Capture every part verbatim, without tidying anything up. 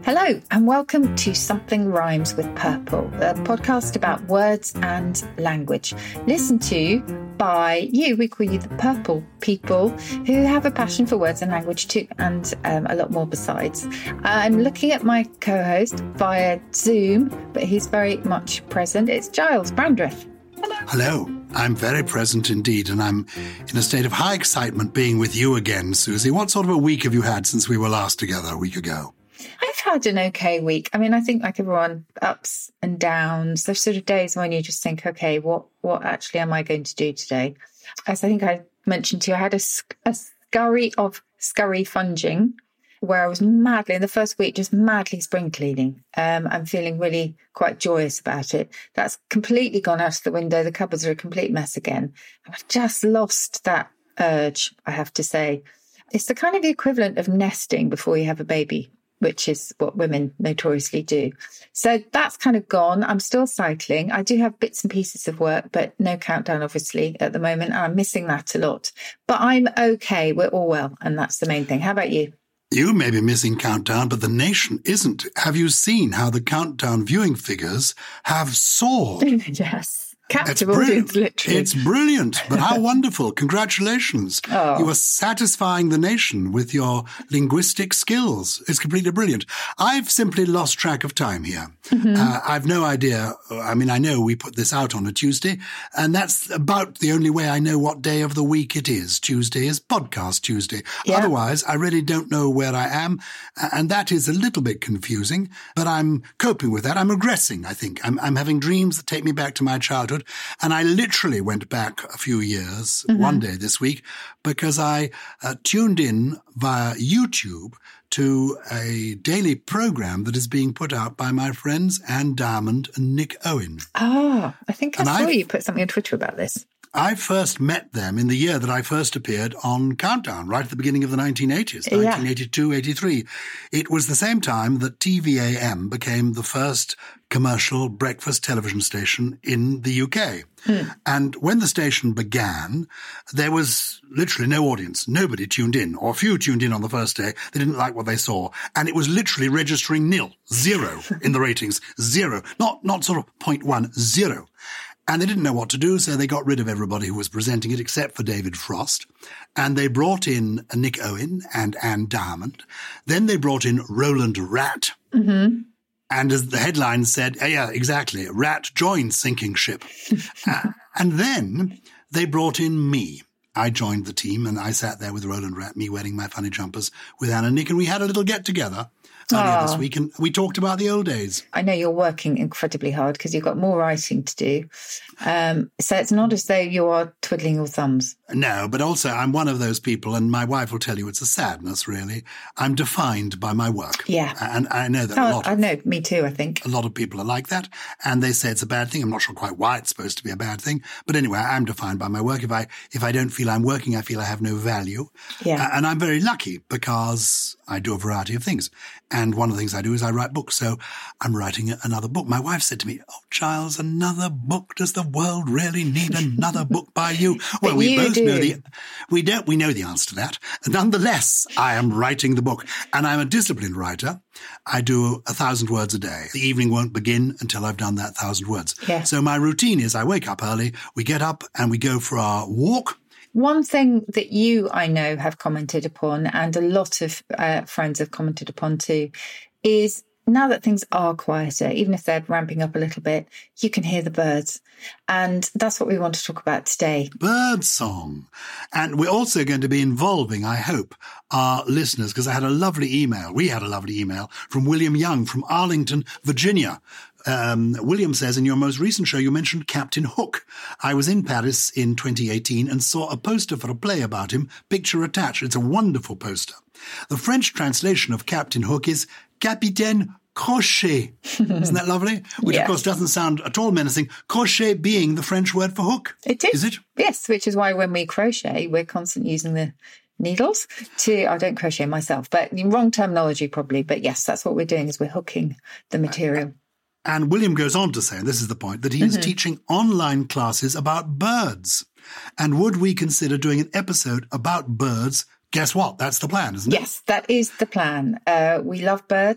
Hello and welcome to Something Rhymes with Purple, a podcast about words and language. Listened to by you, we call you the Purple people, who have a passion for words and language too, and um, a lot more besides. I'm looking at my co-host via Zoom, but he's very much present. It's Giles Brandreth. Hello. Hello. I'm very present indeed, and I'm in a state of high excitement being with you again, Susie. What sort of a week have you had since we were last together a week ago? I've had an okay week. I mean, I think like everyone, ups and downs. There's sort of days when you just think, okay, what what actually am I going to do today? As I think I mentioned to you, I had a, a scurry of scurry funging where I was madly, in the first week, just madly spring cleaning. Um, I'm feeling really quite joyous about it. That's completely gone out of the window. The cupboards are a complete mess again. I've just lost that urge, I have to say. It's the kind of the equivalent of nesting before you have a baby, which is what women notoriously do. So that's kind of gone. I'm still cycling. I do have bits and pieces of work, but no countdown, obviously, at the moment. I'm missing that a lot. But I'm okay. We're all well. And that's the main thing. How about you? You may be missing Countdown, but the nation isn't. Have you seen how the Countdown viewing figures have soared? Yes. Captive audience, literally. It's brilliant, but how wonderful. Congratulations. Oh. You are satisfying the nation with your linguistic skills. It's completely brilliant. I've simply lost track of time here. Mm-hmm. Uh, I've no idea. I mean, I know we put this out on a Tuesday, and that's about the only way I know what day of the week it is. Tuesday is Podcast Tuesday. Yeah. Otherwise, I really don't know where I am, and that is a little bit confusing, but I'm coping with that. I'm regressing, I think. I'm, I'm having dreams that take me back to my childhood. And I literally went back a few years, mm-hmm. one day this week, because I uh, tuned in via YouTube to a daily program that is being put out by my friends Anne Diamond and Nick Owen. Ah, I think I and saw I've, you put something on Twitter about this. I first met them in the year that I first appeared on Countdown, right at the beginning of the nineteen eighties, yeah. nineteen eighty-two, eighty-three. It was the same time that T V A M became the first commercial breakfast television station in the U K. Hmm. And when the station began, there was literally no audience. Nobody tuned in, or few tuned in on the first day. They didn't like what they saw. And it was literally registering nil, zero in the ratings, zero. Not, not sort of point one, zero. And they didn't know what to do, so they got rid of everybody who was presenting it except for David Frost. And they brought in Nick Owen and Anne Diamond. Then they brought in Roland Rat. Mm-hmm. And as the headline said, oh, yeah, exactly, Rat joined sinking ship. uh, and then they brought in me. I joined the team, and I sat there with Roland Rat, me wearing my funny jumpers with Anne and Nick, and we had a little get-together earlier oh. this week, and we talked about the old days. I know you're working incredibly hard because you've got more writing to do. Um, so it's not as though you are twiddling your thumbs. No, but also I'm one of those people, and my wife will tell you it's a sadness, really. I'm defined by my work. Yeah. And I know that oh, a lot of, I know, me too, I think. A lot of people are like that, and they say it's a bad thing. I'm not sure quite why it's supposed to be a bad thing. But anyway, I'm defined by my work. If I if I don't feel I'm working, I feel I have no value. Yeah. Uh, and I'm very lucky because I do a variety of things. And one of the things I do is I write books. So I'm writing another book. My wife said to me, oh, Giles, another book? Does the world really need another book by you? Well, we both do. know the, we don't, we know the answer to that. Nonetheless, I am writing the book, and I'm a disciplined writer. I do a thousand words a day. The evening won't begin until I've done that thousand words. Yeah. So my routine is I wake up early, we get up and we go for our walk. One thing that you, I know, have commented upon, and a lot of uh, friends have commented upon too, is now that things are quieter, even if they're ramping up a little bit, you can hear the birds. And that's what we want to talk about today. Bird song. And we're also going to be involving, I hope, our listeners, because I had a lovely email. We had a lovely email from William Young from Arlington, Virginia. Um, William says, in your most recent show, you mentioned Captain Hook. I was in Paris in twenty eighteen and saw a poster for a play about him, picture attached. It's a wonderful poster. The French translation of Captain Hook is Capitaine Crochet. Isn't that lovely? Which, yeah. of course, doesn't sound at all menacing. Crochet being the French word for hook. It is. Is it? Yes, which is why when we crochet, we're constantly using the needles to, I don't crochet myself, but wrong terminology probably. But yes, that's what we're doing is we're hooking the material. And William goes on to say, and this is the point, that he is mm-hmm. teaching online classes about birds. And would we consider doing an episode about birds? Guess what? That's the plan, isn't it? Yes, that is the plan. Uh, we love birds.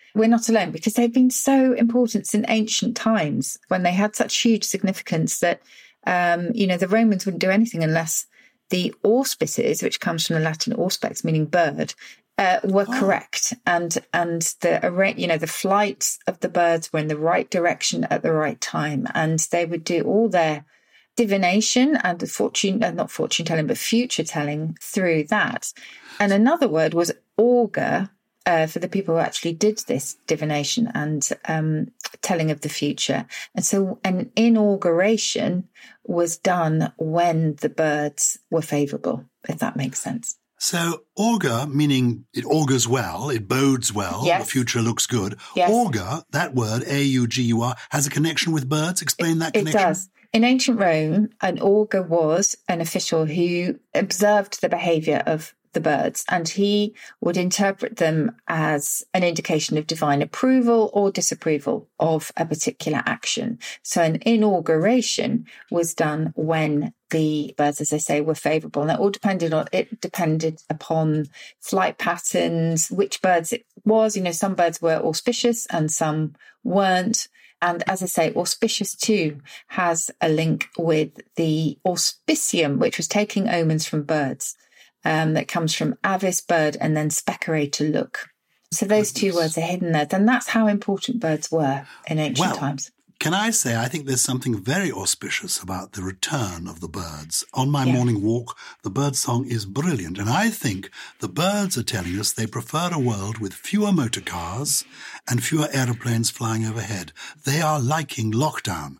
we're not alone, because they've been so important since ancient times, when they had such huge significance that, um, you know, the Romans wouldn't do anything unless the auspices, which comes from the Latin auspex, meaning bird, uh, were oh. correct. And and the, you know, the flights of the birds were in the right direction at the right time. And they would do all their divination and fortune, uh, not fortune telling, but future telling through that. And another word was augur, Uh, for the people who actually did this divination and um, telling of the future. And so an inauguration was done when the birds were favourable, if that makes sense. So augur, meaning it augurs well, it bodes well, yes. The future looks good. Yes. Augur, that word, A U G U R, has a connection with birds. Explain that connection. It does. In ancient Rome, an augur was an official who observed the behaviour of the birds, and he would interpret them as an indication of divine approval or disapproval of a particular action. So an inauguration was done when the birds, as I say, were favourable, and it all depended on it depended upon flight patterns, which birds it was. You know, some birds were auspicious and some weren't. And as I say, auspicious too has a link with the auspicium, which was taking omens from birds. Um, that comes from avis, bird, and then speccare, to look. So those two words are hidden there. Then that's how important birds were in ancient well, times. Can I say, I think there's something very auspicious about the return of the birds. On my yeah. morning walk, the bird song is brilliant. And I think the birds are telling us they prefer a world with fewer motor cars and fewer aeroplanes flying overhead. They are liking lockdown.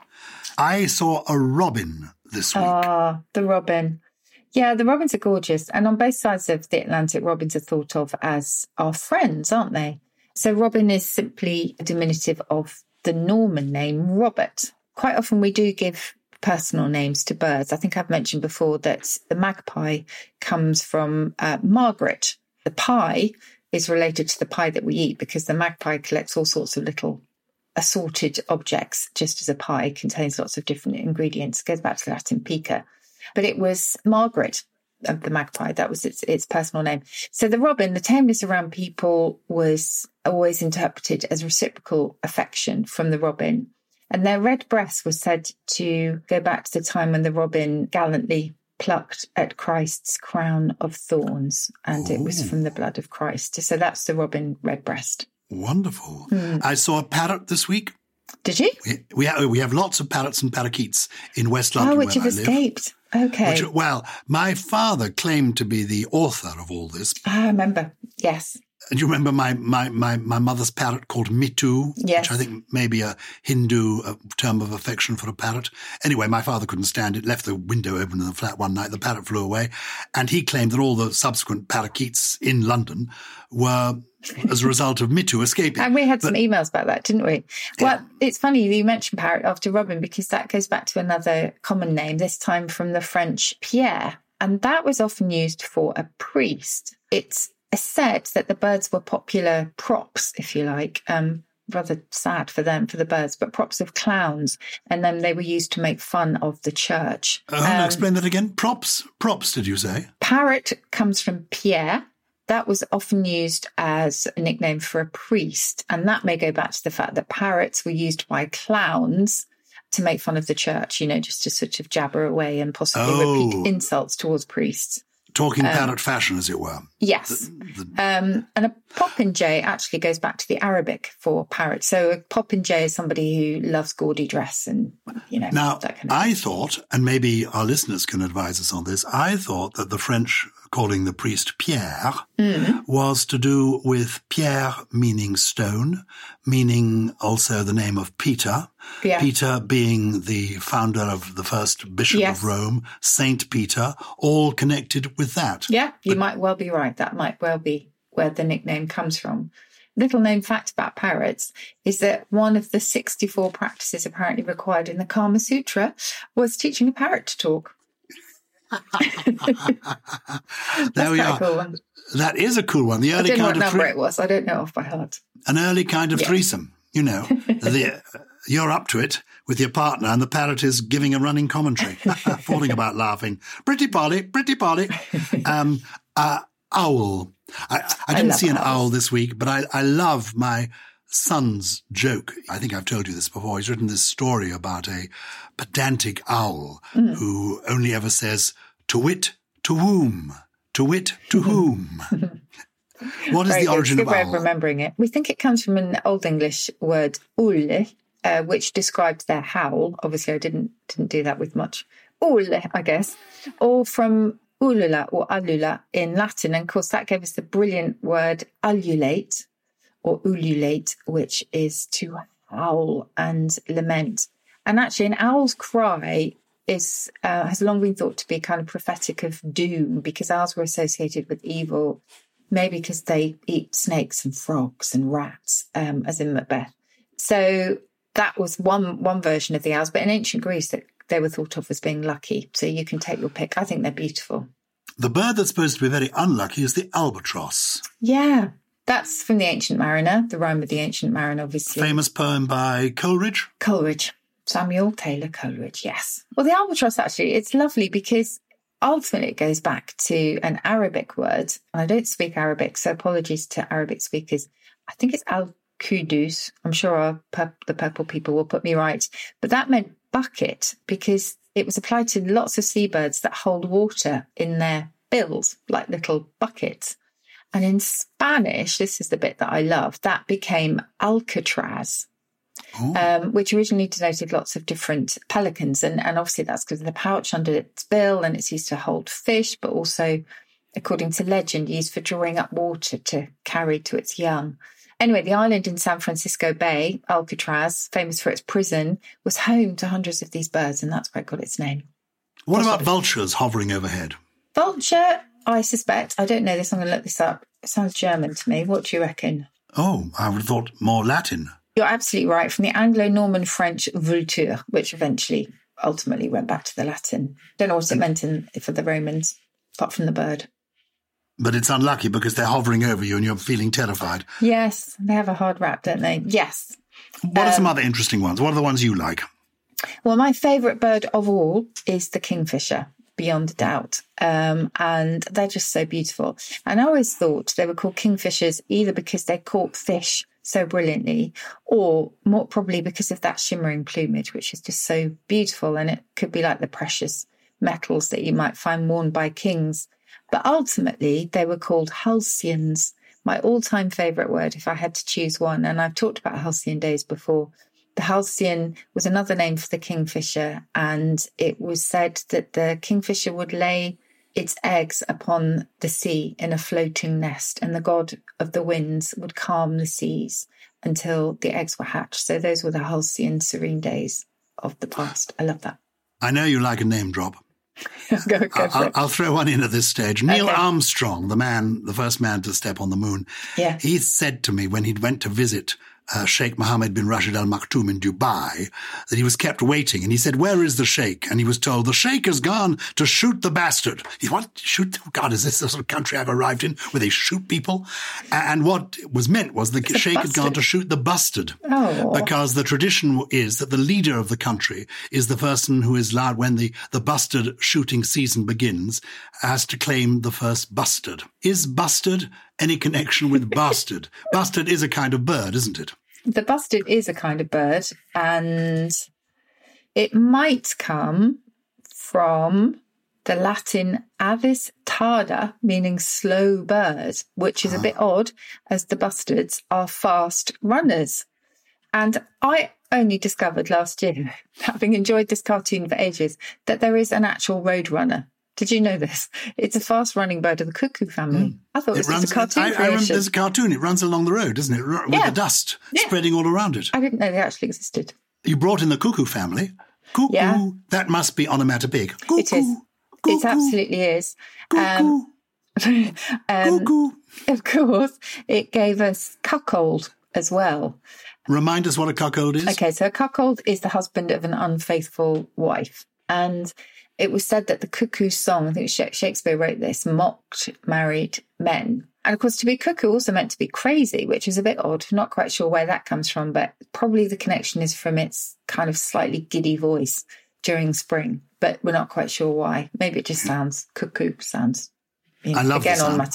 I saw a robin this week. Ah, the robin. Yeah, the robins are gorgeous. And on both sides of the Atlantic, robins are thought of as our friends, aren't they? So robin is simply a diminutive of the Norman name Robert. Quite often we do give personal names to birds. I think I've mentioned before that the magpie comes from uh, Margaret. The pie is related to the pie that we eat, because the magpie collects all sorts of little assorted objects, just as a pie contains lots of different ingredients. It goes back to the Latin pica. But it was Margaret of the magpie. That was its, its personal name. So the robin, the tameness around people was always interpreted as reciprocal affection from the robin. And their red breast was said to go back to the time when the robin gallantly plucked at Christ's crown of thorns. And Ooh. It was from the blood of Christ. So that's the robin redbreast. Wonderful. Mm. I saw a parrot this week. Did you? We, we, have, we have lots of parrots and parakeets in West London. Oh, which where have I escaped. Live. Okay. Which, well, my father claimed to be the author of all this. I remember. Yes. Do you remember my, my, my, my mother's parrot called Mitu? Yes. Which I think may be a Hindu a term of affection for a parrot. Anyway, my father couldn't stand it, left the window open in the flat one night, the parrot flew away, and he claimed that all the subsequent parakeets in London were as a result of Mitu escaping. And we had but, some emails about that, didn't we? Well, yeah. It's funny you mentioned parrot after robin, because that goes back to another common name, this time from the French Pierre. And that was often used for a priest. It's said that the birds were popular props, if you like, um, rather sad for them, for the birds, but props of clowns. And then they were used to make fun of the church. Uh, um, explain that again. Props? Props, did you say? Parrot comes from Pierre. That was often used as a nickname for a priest. And that may go back to the fact that parrots were used by clowns to make fun of the church, you know, just to sort of jabber away and possibly oh. repeat insults towards priests. Talking um, parrot fashion, as it were. Yes. The, the... Um, and a popinjay actually goes back to the Arabic for parrot. So a popinjay is somebody who loves gaudy dress and, you know, now, that kind of I thing. thought, and maybe our listeners can advise us on this, I thought that the French calling the priest Pierre mm. was to do with Pierre meaning stone, meaning also the name of Peter. Yeah. Peter being the founder of the first bishop yes. of Rome, Saint Peter, all connected with that. Yeah, you but, might well be right. That might well be where the nickname comes from. Little known fact about parrots is that one of the sixty-four practices apparently required in the Kama Sutra was teaching a parrot to talk. There we are. Cool one. That is a cool one. The early I don't know kind what of number thre- it was. I don't know off by heart. An early kind of yeah. threesome, you know. the, you're up to it with your partner, and the parrot is giving a running commentary, falling about laughing. Pretty Polly, pretty Polly. Um, uh, owl. I, I didn't I see an owls. owl this week, but I, I love my son's joke. I think I've told you this before. He's written this story about a pedantic owl mm. who only ever says, to wit, to whom, to wit, to whom. What is Very the origin good. of Good way owl? of remembering it. We think it comes from an Old English word, ulle, uh, which describes their howl. Obviously, I didn't didn't do that with much ulle, I guess. Or from ulula or allula in Latin. And of course, that gave us the brilliant word ululate or ululate, which is to howl and lament. And actually, an owl's cry is uh, has long been thought to be kind of prophetic of doom, because owls were associated with evil. Maybe because they eat snakes and frogs and rats, um, as in Macbeth. So that was one one version of the owls. But in ancient Greece, they were thought of as being lucky. So you can take your pick. I think they're beautiful. The bird that's supposed to be very unlucky is the albatross. Yeah, that's from The Ancient Mariner, the rhyme of The Ancient Mariner, obviously. Famous poem by Coleridge. Coleridge. Samuel Taylor Coleridge, yes. Well, the albatross, actually, it's lovely because ultimately, it goes back to an Arabic word. And I don't speak Arabic, so apologies to Arabic speakers. I think it's al-Qudus. I'm sure our pur- the purple people will put me right. But that meant bucket because it was applied to lots of seabirds that hold water in their bills, like little buckets. And in Spanish, this is the bit that I love, that became Alcatraz. Um, which originally denoted lots of different pelicans. And, and obviously that's because of the pouch under its bill, and it's used to hold fish, but also, according to legend, used for drawing up water to carry to its young. Anyway, the island in San Francisco Bay, Alcatraz, famous for its prison, was home to hundreds of these birds, and that's where it got its name. What about vultures hovering overhead? Vulture, I suspect. I don't know this. I'm going to look this up. It sounds German to me. What do you reckon? Oh, I would have thought more Latin. You're absolutely right. From the Anglo-Norman French vulture, which eventually, ultimately went back to the Latin. Don't know what it meant in, for the Romans, apart from the bird. But it's unlucky because they're hovering over you and you're feeling terrified. Yes, they have a hard rap, don't they? Yes. What are um, some other interesting ones? What are the ones you like? Well, my favourite bird of all is the kingfisher, beyond a doubt. Um, and they're just so beautiful. And I always thought they were called kingfishers either because they caught fish so brilliantly, or more probably because of that shimmering plumage, which is just so beautiful. And it could be like the precious metals that you might find worn by kings. But ultimately, they were called halcyons, my all-time favourite word if I had to choose one. And I've talked about halcyon days before. The halcyon was another name for the kingfisher, and it was said that the kingfisher would lay its eggs upon the sea in a floating nest, and the god of the winds would calm the seas until the eggs were hatched. So those were the halcyon serene days of the past. I love that. I know you like a name drop. go, go for I'll, it. I'll throw one in at this stage. Neil Okay. Armstrong, the man, the first man to step on the moon. Yeah. He said to me when he went to visit uh, Sheikh Mohammed bin Rashid Al Maktoum in Dubai that he was kept waiting. And he said, "Where is the Sheikh?" And he was told, "The Sheikh has gone to shoot the bastard." He what? Shoot? God, is this the sort of country I've arrived in where they shoot people? And what was meant was the, the Sheikh bastard. had gone to shoot the bastard. Oh. Because the tradition is that the leader of the country is the person who is allowed, when the, the bastard shooting season begins, has to claim the first bastard. Is bastard any connection with bastard? Bastard is a kind of bird, isn't it? The bustard is a kind of bird, and it might come from the Latin avis tarda, meaning slow bird, which is a bit odd as the bustards are fast runners. And I only discovered last year, having enjoyed this cartoon for ages, that there is an actual road runner. Did you know this? It's a fast-running bird of the cuckoo family. Mm. I thought it was runs, just a cartoon I, I remember creation. there's a cartoon. It runs along the road, doesn't it? With Yeah. the dust Yeah. spreading all around it. I didn't know they actually existed. You brought in the cuckoo family. Cuckoo. Yeah. That must be onomatopoeic. Cuckoo. It is. Cuckoo. It absolutely is. Cuckoo. Um, um, Cuckoo. of course, it gave us cuckold as well. Remind us what a cuckold is. Okay, so a cuckold is the husband of an unfaithful wife. And it was said that the cuckoo song, I think Shakespeare wrote this, mocked married men. And of course, to be cuckoo also meant to be crazy, which is a bit odd. Not quite sure where that comes from, but probably the connection is from its kind of slightly giddy voice during spring. But we're not quite sure why. Maybe it just sounds, cuckoo sounds, you know, I love again, the sound. onomatopoeic.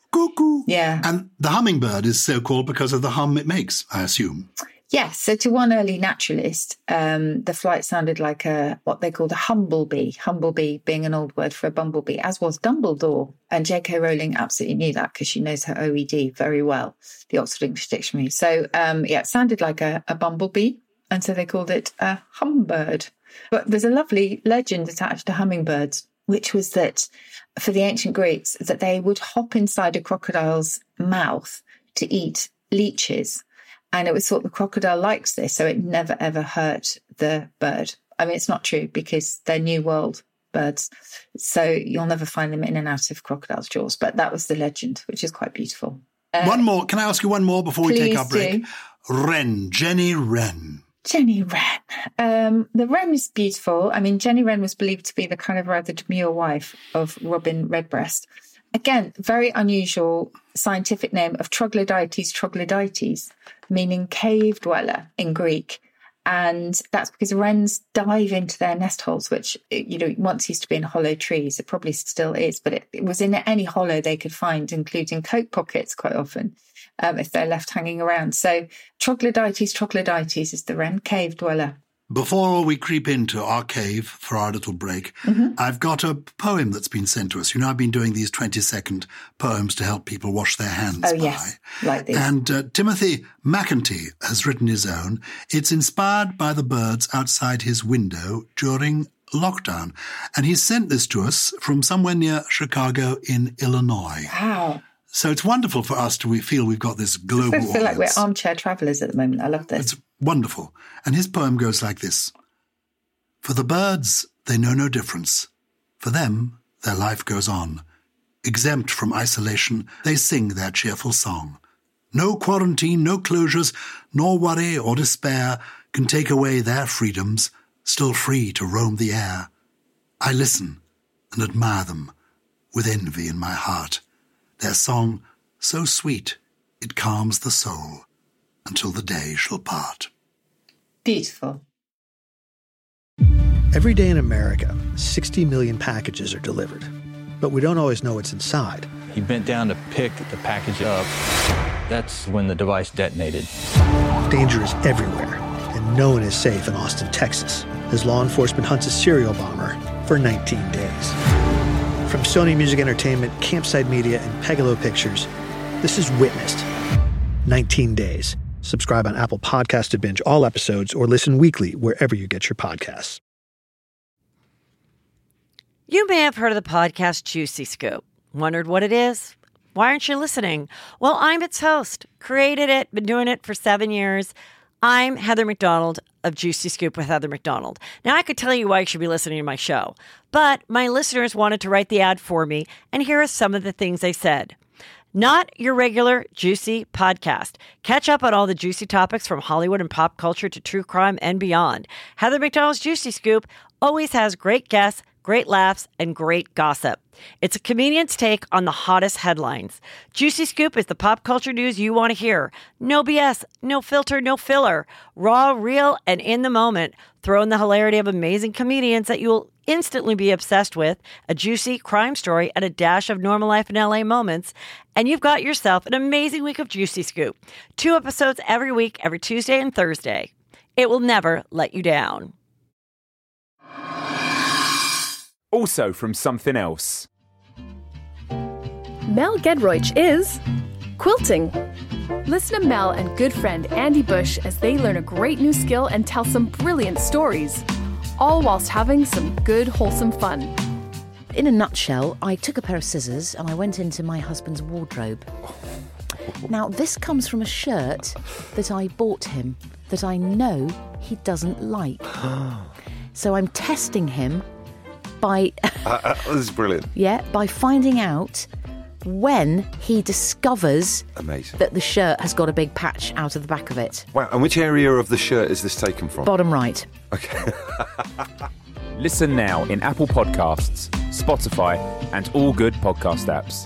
cuckoo. Yeah. And the hummingbird is so called because of the hum it makes, I assume. Yes. So to one early naturalist, um, the flight sounded like a what they called a humblebee, humblebee being an old word for a bumblebee, as was Dumbledore. And J K Rowling absolutely knew that because she knows her O E D very well, the Oxford English Dictionary. So, um, yeah, it sounded like a, a bumblebee. And so they called it a humbird. But there's a lovely legend attached to hummingbirds, which was that for the ancient Greeks, that they would hop inside a crocodile's mouth to eat leeches. And it was thought the crocodile likes this, so it never, ever hurt the bird. I mean, it's not true because they're New World birds, so you'll never find them in and out of crocodile's jaws. But that was the legend, which is quite beautiful. Uh, one more. Can I ask you one more before we take our break? Do. Wren, Jenny Wren. Jenny Wren. Um, the wren is beautiful. I mean, Jenny Wren was believed to be the kind of rather demure wife of Robin Redbreast. Again, very unusual scientific name of Troglodytes troglodytes, meaning cave dweller in Greek. And that's because wrens dive into their nest holes, which, you know, once used to be in hollow trees. It probably still is, but it, it was in any hollow they could find, including coat pockets quite often, um, if they're left hanging around. So Troglodytes troglodytes is the wren, cave dweller. Before we creep into our cave for our little break, mm-hmm. I've got a poem that's been sent to us. You know, I've been doing these twenty-second poems to help people wash their hands oh, by. yes, like these. And uh, Timothy McEntee has written his own. It's inspired by the birds outside his window during lockdown. And he's sent this to us from somewhere near Chicago in Illinois. Wow. So it's wonderful for us to we feel we've got this global I feel audience. like we're armchair travellers at the moment. I love this. It's wonderful. And his poem goes like this. For the birds, they know no difference. For them, their life goes on. Exempt from isolation, they sing their cheerful song. No quarantine, no closures, nor worry or despair can take away their freedoms, still free to roam the air. I listen and admire them with envy in my heart. Their song, so sweet, it calms the soul until the day shall part. Beautiful. Every day in America, sixty million packages are delivered, but we don't always know what's inside. He bent down to pick the package up. That's when the device detonated. Danger is everywhere, and no one is safe in Austin, Texas, as law enforcement hunts a serial bomber for nineteen days. From Sony Music Entertainment, Campside Media, and Pegalo Pictures, this is Witnessed. nineteen days. Subscribe on Apple Podcasts to binge all episodes or listen weekly wherever you get your podcasts. You may have heard of the podcast Juicy Scoop. Wondered what it is? Why aren't you listening? Well, I'm its host. Created it, been doing it for seven years. I'm Heather McDonald of Juicy Scoop with Heather McDonald. Now, I could tell you why you should be listening to my show, but my listeners wanted to write the ad for me, and here are some of the things they said. Not your regular juicy podcast. Catch up on all the juicy topics from Hollywood and pop culture to true crime and beyond. Heather McDonald's Juicy Scoop always has great guests, great laughs, and great gossip. It's a comedian's take on the hottest headlines. Juicy Scoop is the pop culture news you want to hear. No B S, no filter, no filler. Raw, real, and in the moment. Throw in the hilarity of amazing comedians that you'll instantly be obsessed with, a juicy crime story, and a dash of normal life in L A moments, and you've got yourself an amazing week of Juicy Scoop. Two episodes every week, every Tuesday and Thursday. It will never let you down. Also from Something Else. Mel Gedroych is quilting. Listen to Mel and good friend Andy Bush as they learn a great new skill and tell some brilliant stories, all whilst having some good, wholesome fun. In a nutshell, I took a pair of scissors and I went into my husband's wardrobe. Now, this comes from a shirt that I bought him that I know he doesn't like. So I'm testing him by... uh, uh, this is brilliant. Yeah, by finding out when he discovers Amazing. that the shirt has got a big patch out of the back of it. Wow, and which area of the shirt is this taken from? Bottom right. Okay. Listen now in Apple Podcasts, Spotify, and all good podcast apps.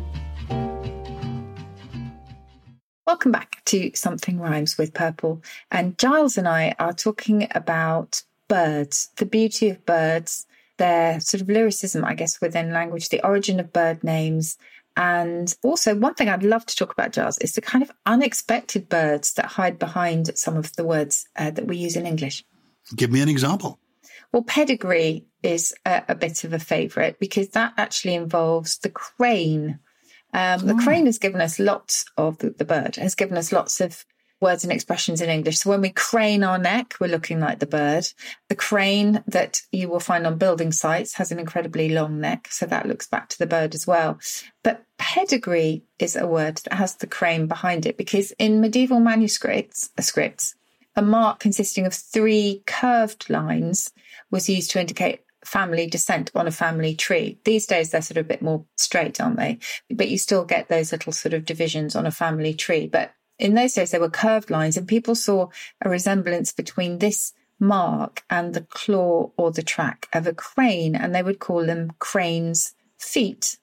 Welcome back to Something Rhymes with Purple. And Giles and I are talking about birds, the beauty of birds, their sort of lyricism, I guess, within language, the origin of bird names, And also, one thing I'd love to talk about, Giles, is the kind of unexpected birds that hide behind some of the words uh, that we use in English. Give me an example. Well, pedigree is a, a bit of a favourite because that actually involves the crane. Um, the oh. crane has given us lots of, the, the bird has given us lots of words and expressions in English. So when we crane our neck, we're looking like the bird. The crane that you will find on building sites has an incredibly long neck. So that looks back to the bird as well. But pedigree is a word that has the crane behind it because in medieval manuscripts, uh, scripts, a mark consisting of three curved lines was used to indicate family descent on a family tree. These days, they're sort of a bit more straight, aren't they? But you still get those little sort of divisions on a family tree. But in those days, there were curved lines and people saw a resemblance between this mark and the claw or the track of a crane, and they would call them crane's feet.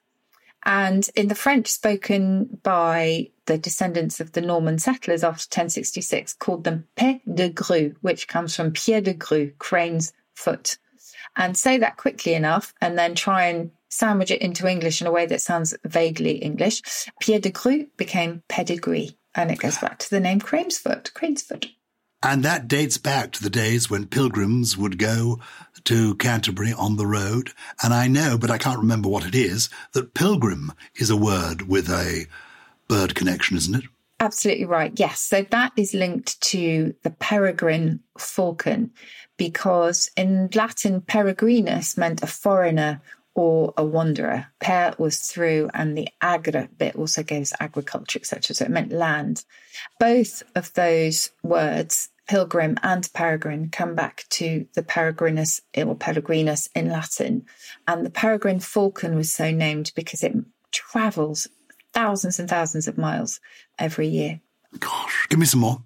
And in the French spoken by the descendants of the Norman settlers after ten sixty-six, called them pied de grue, which comes from pied de grue, crane's foot. And say that quickly enough and then try and sandwich it into English in a way that sounds vaguely English. Pied de grue became pedigree. And it goes back to the name crane's foot, crane's foot. And that dates back to the days when pilgrims would go to Canterbury on the road. And I know, but I can't remember what it is, that pilgrim is a word with a bird connection, isn't it? Absolutely right, yes. So that is linked to the peregrine falcon because in Latin, peregrinus meant a foreigner or a wanderer. Per was through, and the agri bit also goes agriculture, et cetera. So it meant land. Both of those words, pilgrim and peregrine, come back to the peregrinus or peregrinus in Latin. And the peregrine falcon was so named because it travels thousands and thousands of miles every year. Gosh, give me some more.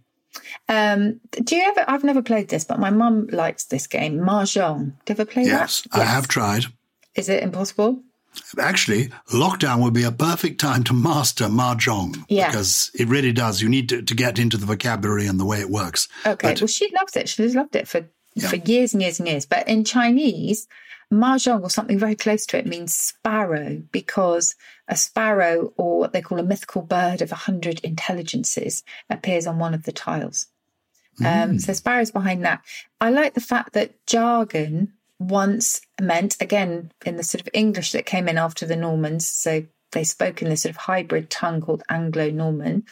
Um, do you ever, I've never played this, but my mum likes this game, Mahjong. Do you ever play yes, that? Yes, I have tried. Is it impossible? Actually, lockdown would be a perfect time to master Mahjong. Yeah. Because it really does. You need to, to get into the vocabulary and the way it works. Okay. But, well, she loves it. She's loved it for, yeah. for years and years and years. But in Chinese, Mahjong or something very close to it means sparrow because a sparrow, or what they call a mythical bird of a hundred intelligences, appears on one of the tiles. Mm. Um, so sparrow's behind that. I like the fact that jargon once meant, again, in the sort of English that came in after the Normans, so they spoke in this sort of hybrid tongue called Anglo-Norman,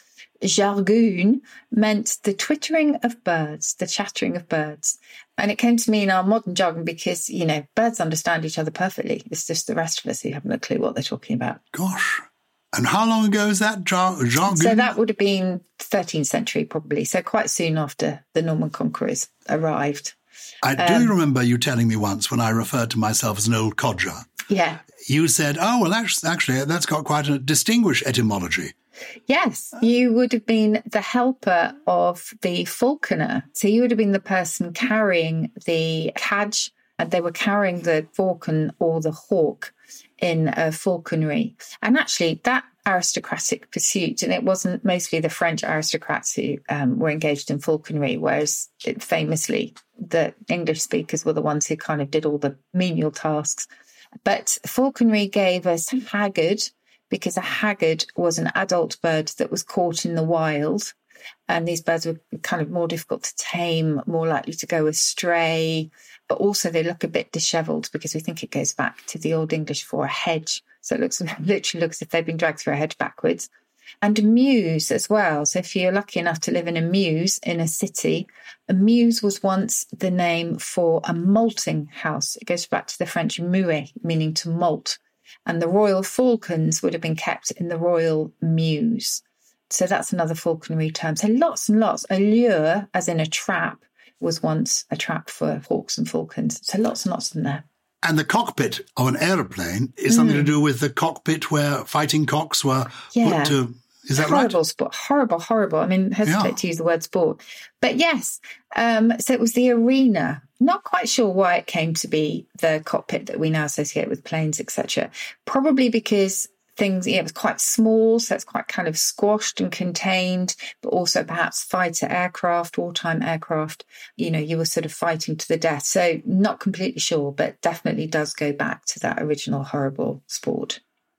jargon meant the twittering of birds, the chattering of birds. And it came to me in our modern jargon because, you know, birds understand each other perfectly. It's just the rest of us who haven't a clue what they're talking about. Gosh. And how long ago is that, jar- jargon? So that would have been thirteenth century probably, so quite soon after the Norman conquerors arrived. I do um, remember you telling me once when I referred to myself as an old codger. Yeah. You said, oh, well, actually, that's got quite a distinguished etymology. Yes, you would have been the helper of the falconer. So you would have been the person carrying the cadge, and they were carrying the falcon or the hawk in a falconry. And actually, that aristocratic pursuit, and it wasn't mostly the French aristocrats who um, were engaged in falconry, whereas it, famously the English speakers were the ones who kind of did all the menial tasks. But falconry gave us haggard, because a haggard was an adult bird that was caught in the wild. And these birds were kind of more difficult to tame, more likely to go astray, but also they look a bit dishevelled because we think it goes back to the Old English for a hedge. So it looks literally looks as if they've been dragged through a hedge backwards. And mews as well. So if you're lucky enough to live in a mews in a city, a mews was once the name for a malting house. It goes back to the French muet, meaning to malt. And the royal falcons would have been kept in the royal mews. So that's another falconry term. So lots and lots. A lure, as in a trap, was once a trap for hawks and falcons. So lots and lots in there. And the cockpit of an aeroplane is something mm. to do with the cockpit where fighting cocks were yeah. put to... Is that horrible right? Horrible sport. Horrible, horrible. I mean, hesitate yeah. to use the word sport. But yes, um, so it was the arena. Not quite sure why it came to be the cockpit that we now associate with planes, et cetera. Probably because things, yeah, it was quite small, so it's quite kind of squashed and contained, but also perhaps fighter aircraft, wartime aircraft, you know, you were sort of fighting to the death. So not completely sure, but definitely does go back to that original horrible sport.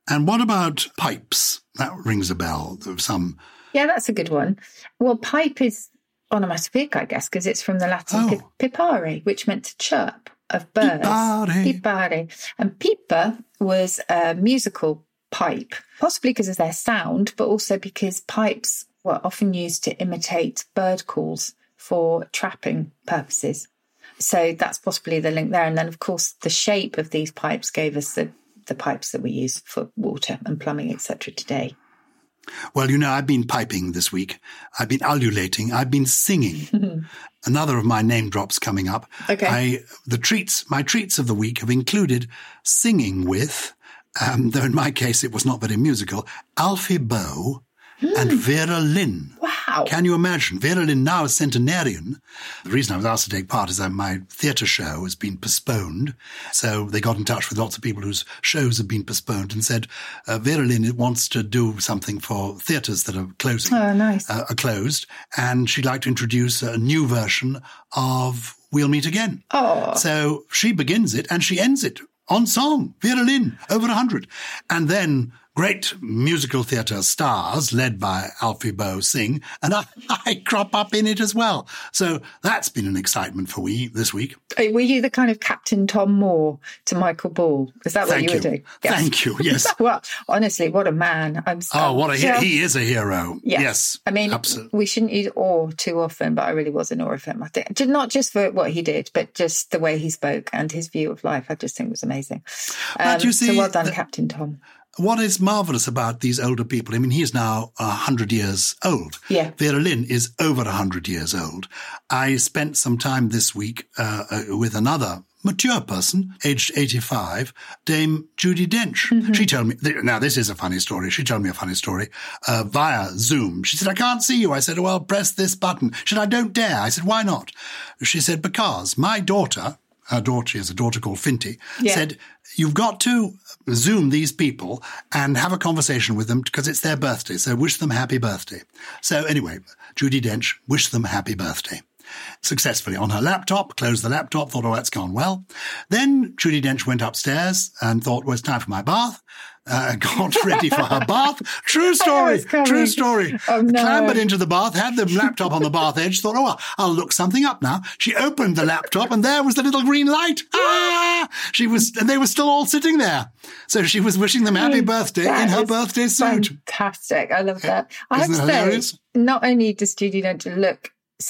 And what about pipes? That rings a bell of some... Yeah, that's a good one. Well, pipe is onomatopoeic, I guess, because it's from the Latin Oh. pipare, which meant to chirp of birds. Pipare. Pipare. And pipa was a musical pipe, possibly because of their sound, but also because pipes were often used to imitate bird calls for trapping purposes. So that's possibly the link there. And then, of course, the shape of these pipes gave us the, the pipes that we use for water and plumbing, et cetera today. Well, you know, I've been piping this week. I've been ululating. I've been singing. Another of my name drops coming up. Okay. I, the treats, my treats of the week have included singing with, um, though in my case it was not very musical, Alfie Boe and Vera Lynn. Wow. Can you imagine? Vera Lynn, now a centenarian. The reason I was asked to take part is that my theatre show has been postponed. So they got in touch with lots of people whose shows have been postponed and said, uh, Vera Lynn wants to do something for theatres that are closing. Oh, nice. Uh, are closed. And she'd like to introduce a new version of We'll Meet Again. Oh. So she begins it and she ends it on song. Vera Lynn, over a hundred. And then great musical theatre stars, led by Alfie Boe, sing, and I, I crop up in it as well. So that's been an excitement for we this week. Were you the kind of Captain Tom Moore to Michael Ball? Is that what Thank you, you. were doing? Yes. Thank you, yes. Well, honestly, what a man. I'm so, Oh, what a yeah. hero. He is a hero. Yes. Yes. I mean, absolutely. we shouldn't use awe too often, but I really was in awe of him. I think, not just for what he did, but just the way he spoke and his view of life, I just think was amazing. Um, But you see, so well done, the- Captain Tom. What is marvellous about these older people, I mean, he's now one hundred years old. Yeah. Vera Lynn is over one hundred years old. I spent some time this week uh, uh, with another mature person, aged eighty-five, Dame Judi Dench. Mm-hmm. She told me, now this is a funny story, she told me a funny story, uh, via Zoom. She said, I can't see you. I said, well, press this button. She said, I don't dare. I said, why not? She said, because my daughter, her daughter, she has a daughter called Finty, Yeah. said, you've got to Zoom these people and have a conversation with them because it's their birthday. So wish them happy birthday. So anyway, Judi Dench wished them happy birthday. Successfully on her laptop, closed the laptop, thought, oh, that's gone well. Then Judi Dench went upstairs and thought, well, it's time for my bath. Uh, got ready for her bath. True story. it's coming. True story. Oh, no. Clambered into the bath, had the laptop on the bath edge, thought, oh, well, I'll look something up now. She opened the laptop and there was the little green light. Ah! She was, and they were still all sitting there. So she was wishing them happy birthday That in her is birthday suit. Fantastic. I love that. I have Isn't to it say, hilarious? not only does Judi Dench look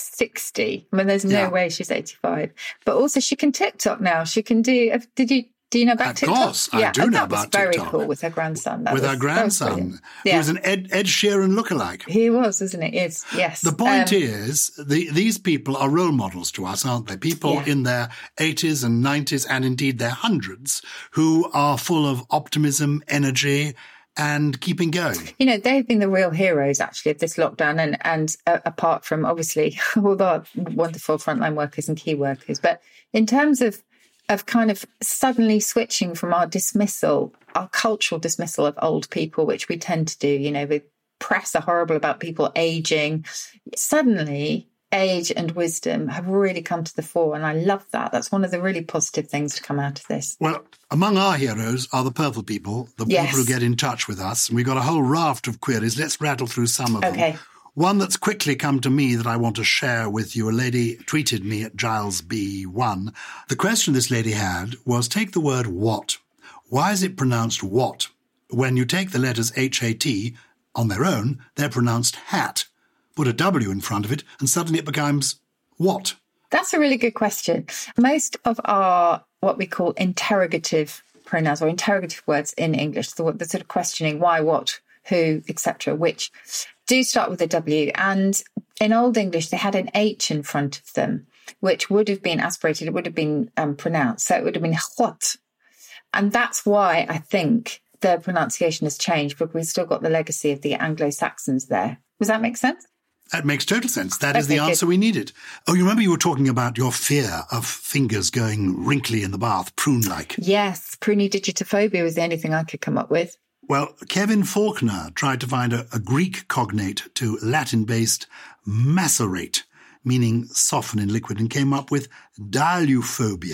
sixty, I mean, there's no Yeah. way she's eighty-five, but also she can TikTok now. She can do, did you, do you know about Of TikTok? course, I yeah, do and know that was about very TikTok. cool with her grandson. That With was, her that was grandson, brilliant. who Yeah. was an Ed, Ed Sheeran lookalike. He was, wasn't it? Yes, yes. The point Um, is, the, these people are role models to us, aren't they? People Yeah. in their eighties and nineties and indeed their hundreds who are full of optimism, energy, and keeping going. You know, they've been the real heroes, actually, of this lockdown. And, and uh, apart from, obviously, all the wonderful frontline workers and key workers. But in terms of of kind of suddenly switching from our dismissal, our cultural dismissal of old people, which we tend to do, you know, the press are horrible about people aging. Suddenly, age and wisdom have really come to the fore. And I love that. That's one of the really positive things to come out of this. Well, among our heroes are the purple people, the Yes. people who get in touch with us. And we've got a whole raft of queries. Let's rattle through some of Okay. them. One that's quickly come to me that I want to share with you. A lady tweeted me at Giles B one. The question this lady had was, take the word what. Why is it pronounced what? When you take the letters H A T on their own, they're pronounced hat. Put a W in front of it and suddenly it becomes what? That's a really good question. Most of our, what we call interrogative pronouns or interrogative words in English, the, the sort of questioning why, what, who, et cetera, which do start with a W. And in Old English, they had an H in front of them, which would have been aspirated. It would have been um, pronounced. So it would have been what. And that's why I think the pronunciation has changed, but we've still got the legacy of the Anglo-Saxons there. Does that make sense? That makes total sense. That is Okay, the good. answer we needed. Oh, you remember you were talking about your fear of fingers going wrinkly in the bath, prune-like. Yes, prunidigitophobia was the only thing I could come up with. Well, Kevin Faulkner tried to find a, a Greek cognate to Latin-based macerate, meaning soften in liquid, and came up with dialuphobia.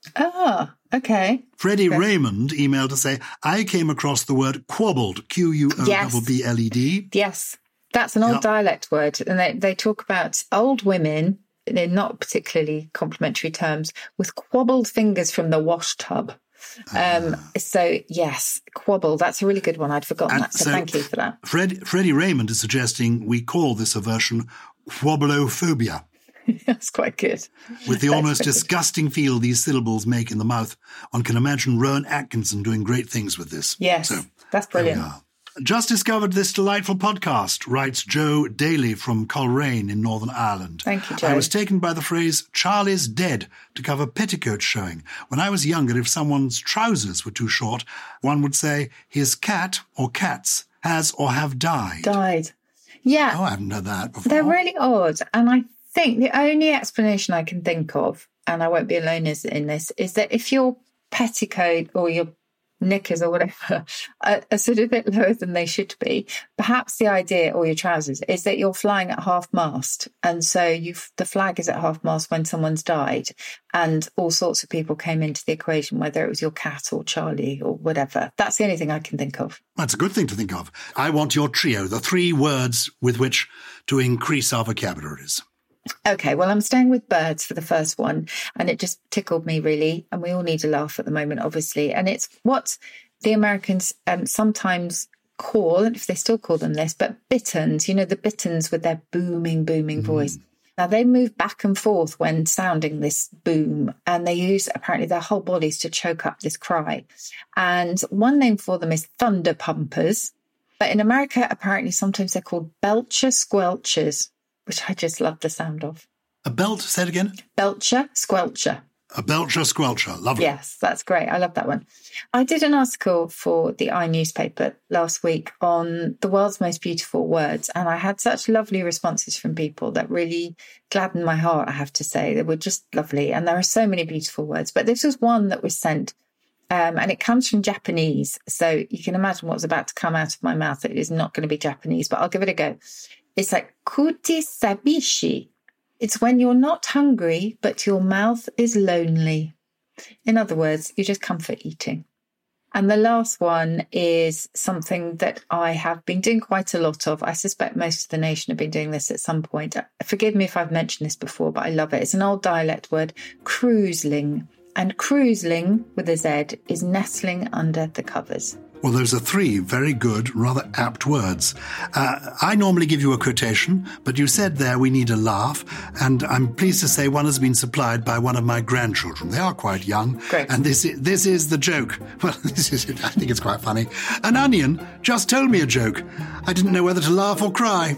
Ah, okay. Freddie okay. Raymond emailed to say, I came across the word quabbled, Q U O B B L E D. Yes, that's an old yep. dialect word. And they, they talk about old women, they're not particularly complimentary terms, with quabbled fingers from the wash tub. Um, uh, so, yes, quabble, that's a really good one. I'd forgotten that, so, so thank you for that. Fred, Freddie Raymond is suggesting we call this aversion quabblophobia. That's quite good. With the almost disgusting feel these syllables make in the mouth, one can imagine Rowan Atkinson doing great things with this. Yes, so, that's brilliant. Just discovered this delightful podcast, writes Joe Daly from Coleraine in Northern Ireland. Thank you, Joe. I was taken by the phrase, Charlie's dead, to cover petticoat showing. When I was younger, if someone's trousers were too short, one would say, his cat or cats has or have died. Died. Yeah. Oh, I haven't heard that before. They're really odd. And I think the only explanation I can think of, and I won't be alone in this, is that if your petticoat or your knickers or whatever are, are sort of a bit lower than they should be, perhaps the idea, or your trousers, is that you're flying at half mast, and so you've the flag is at half mast when someone's died, and all sorts of people came into the equation, whether it was your cat or Charlie or whatever. That's the only thing I can think of. That's a good thing to think of. I want your trio, the three words with which to increase our vocabularies. Okay, well, I'm staying with birds for the first one, and it just tickled me, really. And we all need a laugh at the moment, obviously. And it's what the Americans um, sometimes call, and if they still call them this, but bitterns, you know, the bitterns with their booming, booming mm. voice. Now, they move back and forth when sounding this boom, and they use apparently their whole bodies to choke up this cry. And one name for them is thunder pumpers. But in America, apparently, sometimes they're called belcher squelchers, which I just love the sound of. A belt, say it again? Belcher squelcher. A belcher squelcher, lovely. Yes, that's great. I love that one. I did an article for the I newspaper last week on the world's most beautiful words, and I had such lovely responses from people that really gladdened my heart, I have to say. They were just lovely, and there are so many beautiful words. But this was one that was sent, um, and it comes from Japanese, so you can imagine what's about to come out of my mouth. It is not going to be Japanese, but I'll give it a go. It's like kuti sabishi. It's when you're not hungry, but your mouth is lonely. In other words, you're just comfort eating. And the last one is something that I have been doing quite a lot of. I suspect most of the nation have been doing this at some point. Forgive me if I've mentioned this before, but I love it. It's an old dialect word, cruisling. And cruisling, with a Z, is nestling under the covers. Well, those are three very good, rather apt words. Uh, I normally give you a quotation, but you said there we need a laugh, and I'm pleased to say one has been supplied by one of my grandchildren. They are quite young. Great. And this is, this is the joke. Well, this is it. I think it's quite funny. An onion just told me a joke. I didn't know whether to laugh or cry.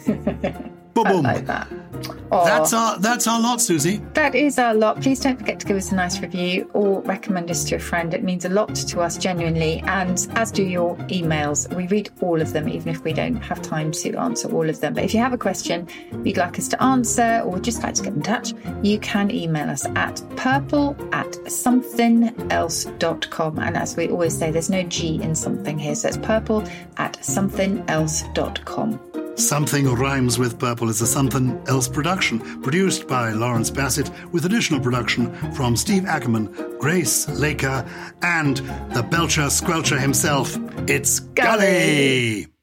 Boom. I like that. That's our, that's our lot, Susie. That is our lot. Please don't forget to give us a nice review or recommend us to a friend. It means a lot to us, genuinely, and as do your emails. We read all of them, even if we don't have time to answer all of them. But if you have a question you'd like us to answer or would just like to get in touch, you can email us at purple at something else dot com. And as we always say, there's no G in something here, so it's purple at something else dot com. Something Rhymes with Purple is a Something Else production, produced by Lawrence Bassett, with additional production from Steve Ackerman, Grace Laker, and the Belcher Squelcher himself. It's Gully!